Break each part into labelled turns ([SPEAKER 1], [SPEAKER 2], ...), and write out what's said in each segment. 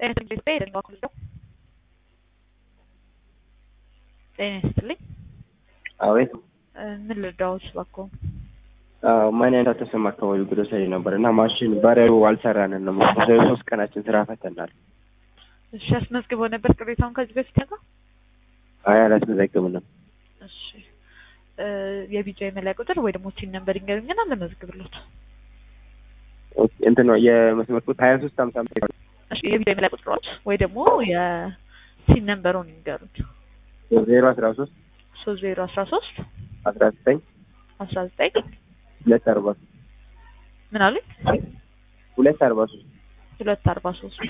[SPEAKER 1] አቤት
[SPEAKER 2] ምን ልርዳዎት እባክዎ?
[SPEAKER 1] ማን አይነት ተሰማ አካባቢ ግሮሰሪ ነበር እና ማሽን በረሩ አልሰራንም። ሶስት ቀናችን ስራ ፈተናል።
[SPEAKER 2] እሺ አስመዝግበው ነበር ቅሬታውን ከዚህ በፊት ያውቃል?
[SPEAKER 1] አይ አላስመዘገብንም።
[SPEAKER 2] እሺ የቢጃይ መለያ ቁጥር ወይ ደግሞ ቲን ነምበር ይንገሩኝና ለመዝግብሎት።
[SPEAKER 1] እንትን ነው የመስመር ቁጥር 2355።
[SPEAKER 2] እሺ የቢጃይ መለያ ቁጥሮች ወይ ደግሞ የቲን ነምበሩን ይንገሩኝ።
[SPEAKER 1] 013
[SPEAKER 2] 3013
[SPEAKER 1] 19 240
[SPEAKER 2] ምን አሉኝ?
[SPEAKER 1] 243
[SPEAKER 2] 243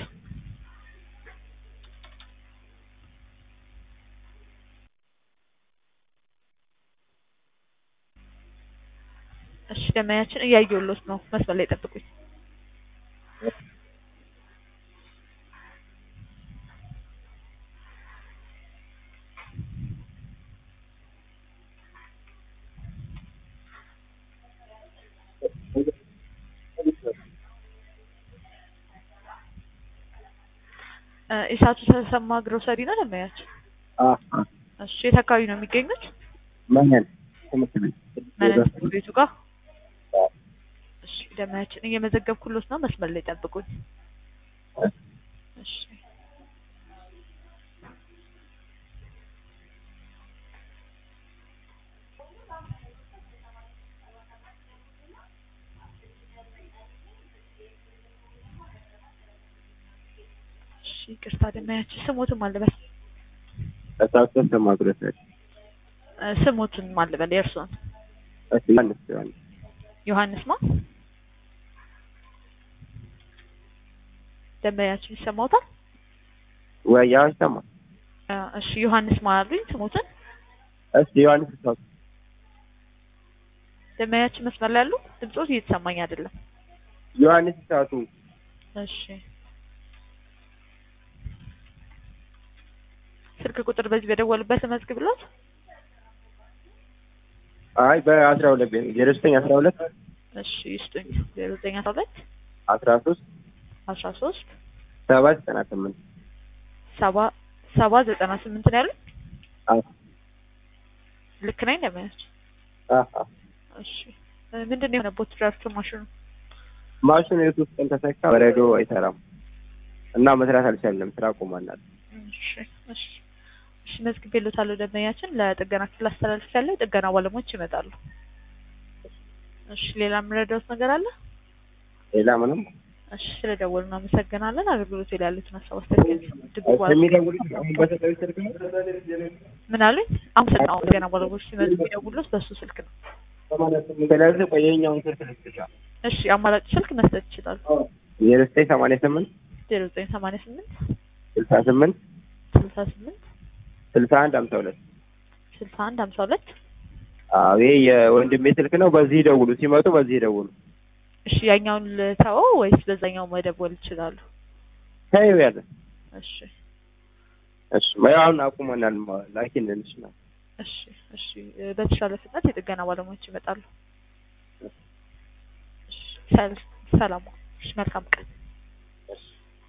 [SPEAKER 2] እሺ ደመያችን እያየሁልዎት ነው። መስመር ላይ ጠብቁኝ። ኢሳቱ ተሰማ ግሮሰሪ ነው ደመያችን? እሺ የት አካባቢ ነው የሚገኙት?
[SPEAKER 1] ማንን ትምህርት
[SPEAKER 2] ቤቱ ጋር። እሺ ደመያችን እየመዘገብኩልዎት ነው። መስመር ላይ ጠብቁኝ። እሺ ይቅርታ ደመያችን ስሞትን ማልበል
[SPEAKER 1] ተሰማ ግሮሰሪ
[SPEAKER 2] ስሞትን ማልበል የእርስዎን? ዮሐንስ ማ ደመያችን ይሰማዎታል?
[SPEAKER 1] ወይ ያው ይሰማል።
[SPEAKER 2] እሺ ዮሐንስ ማ አሉኝ ስሞትን?
[SPEAKER 1] እሺ ዮሐንስ ይሰማል።
[SPEAKER 2] ደመያችን መስመር ላይ ያሉ ድምጾት እየተሰማኝ አይደለም።
[SPEAKER 1] ዮሐንስ ይሳቱ።
[SPEAKER 2] እሺ ስልክ ቁጥር በዚህ በደወሉበት መዝግብሎት።
[SPEAKER 1] አይ በ12 0912
[SPEAKER 2] እሺ ይስጡኝ። 0912
[SPEAKER 1] 13 798
[SPEAKER 2] 798 ነው ያሉኝ?
[SPEAKER 1] አዎ
[SPEAKER 2] ልክ ነኝ ደመያችን? እሺ ምንድነው የሆነበት ድራፍት ማሽኑ
[SPEAKER 1] የሶስት ቀን ተሰካ፣ በረዶ አይሰራም እና መስራት አልቻልንም። ስራ ቆመናል።
[SPEAKER 2] እሺ መዝግቤልዎታለሁ ደመያችን። ለጥገና ክፍል አስተላልፌያለሁ። ጥገና ባለሙያዎች ይመጣሉ። እሺ ሌላ የምረዳዎት ነገር አለ?
[SPEAKER 1] ሌላ ምንም።
[SPEAKER 2] እሺ ስለደወሉ እናመሰግናለን። አገልግሎት ላይ ያሉትን ሀሳብ አስተያየት ምን አሉኝ? አሁን ጥገና ባለሙያዎች ሲመጡ የሚደውሉት በሱ ስልክ ነው።
[SPEAKER 1] ስለዚህ ቆየኛውን ስልክ ልስጥሻ።
[SPEAKER 2] እሺ አማራጭ ስልክ መስጠት ይችላሉ።
[SPEAKER 1] 0988
[SPEAKER 2] 0988
[SPEAKER 1] 68
[SPEAKER 2] 68
[SPEAKER 1] 61
[SPEAKER 2] 52
[SPEAKER 1] አዎ ይሄ የወንድሜ ስልክ ነው። በዚህ ይደውሉ፣ ሲመጡ በዚህ ይደውሉ።
[SPEAKER 2] እሺ ያኛውን ልተወው ወይስ በዛኛው መደወል ይችላሉ?
[SPEAKER 1] ታዩ ያለ።
[SPEAKER 2] እሺ
[SPEAKER 1] አሁን አቁመናል። ላኪልን ነው።
[SPEAKER 2] እሺ በተሻለ ፍጥነት የጥገና ባለሙያዎች ይመጣሉ። እሺ ሰላም። እሺ መልካም ቀን።